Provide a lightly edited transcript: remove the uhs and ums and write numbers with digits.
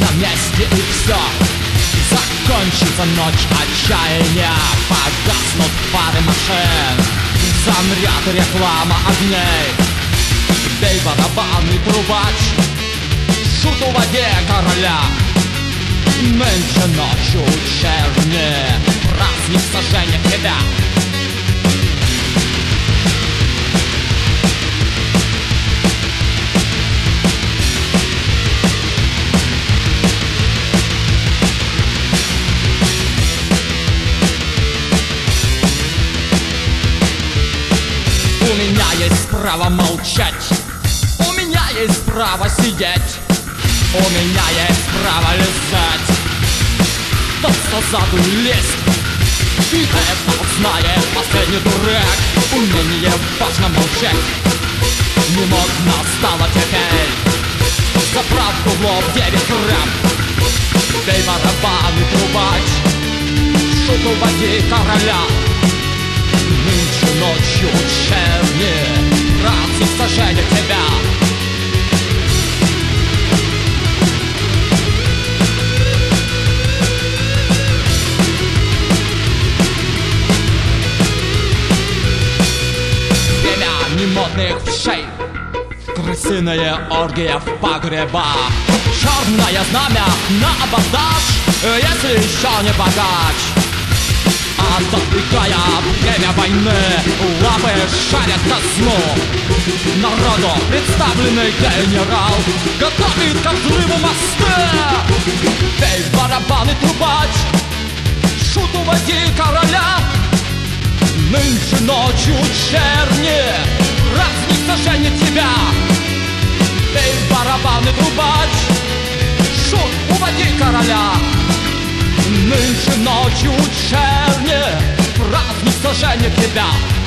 на месте и все. Закончится ночь отчаяния, погаснут фары машин, замрет реклама огней. Бей барабанный трубач, шут у воде короля. Нынче ночью черни, праздник сожжения тебя. У меня есть право молчать, у меня есть право сидеть, у меня есть право лизать тот, кто сзаду лезет. И это знает последний дурак. Умение важно молчать. Не модно стало теперь за правду в лоб 9 грамм. Бей барабан и трубач, шут уводи короля. Нынче ночью черни, праздник сожжения тебя. Модных вшей, крысиная оргия в погребах, черное знамя на абордаж, если еще не богач. Отодвигая время войны, лапы шарят ко сну. Народу представленный генерал готовит ко взрыву мосты. Бей барабан и трубач, шут уводи короля. Нынче ночью черни, праздник сожжения тебя. Бей барабан и трубач, шут уводи короля. Нынче ночью черни, праздник сожжения тебя.